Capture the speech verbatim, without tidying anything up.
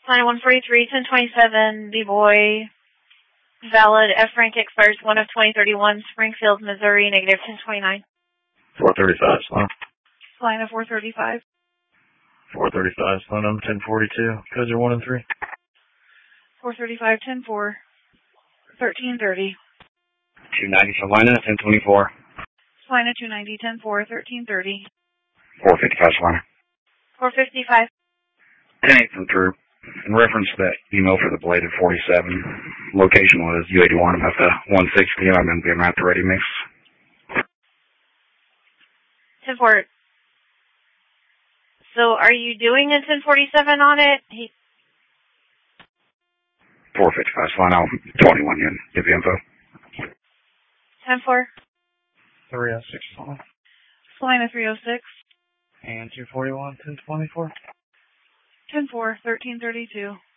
Line one forty-three, ten twenty-seven, B-Boy. Valid, F rank expires one of twenty thirty-one, Springfield, Missouri, negative ten twenty-nine. four thirty-five, slide. Line of four thirty-five. four thirty-five, slide number ten forty-two, codes are one and three. four thirty-five, ten four, thirteen thirty. two ninety, Salina, ten twenty-four. Salina, two ninety, ten four, thirteen thirty. four fifty-five, Salina. four fifty-five. ten eight from Troop. In reference to that email for the bladed forty-seven, location was U eighty-one at the one sixty. I'm going to be around the ready mix. ten four. So are you doing a ten forty-seven on it? He... four fifty-five, Salina, twenty-one, you give the info. ten four. three oh six, slide. Salina, three oh six. And two forty-one, ten twenty-four. ten four, thirteen thirty-two.